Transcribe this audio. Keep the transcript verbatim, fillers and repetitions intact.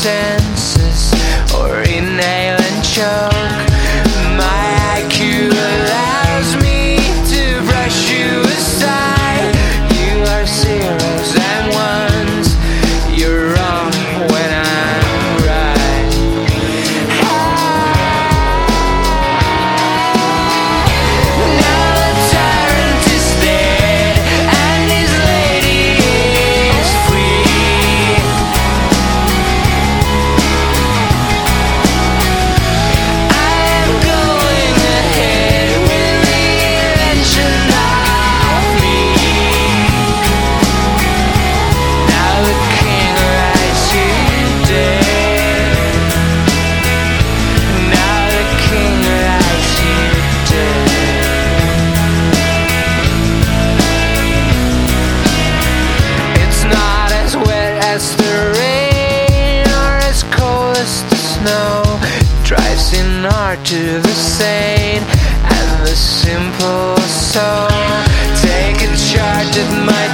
senses or inhale and choke. My I Q allows me to brush you aside. You are zeros and ones. You're wrong when I'm right. Now the tyrant is dead and his lady is free. I am going ahead with the invention of me. Now the king rides you dead. Now the king rides you dead. It's not as wet as the rain or as cold as the snow. It drives in hard to the sane and the simple soul. Take a charge of my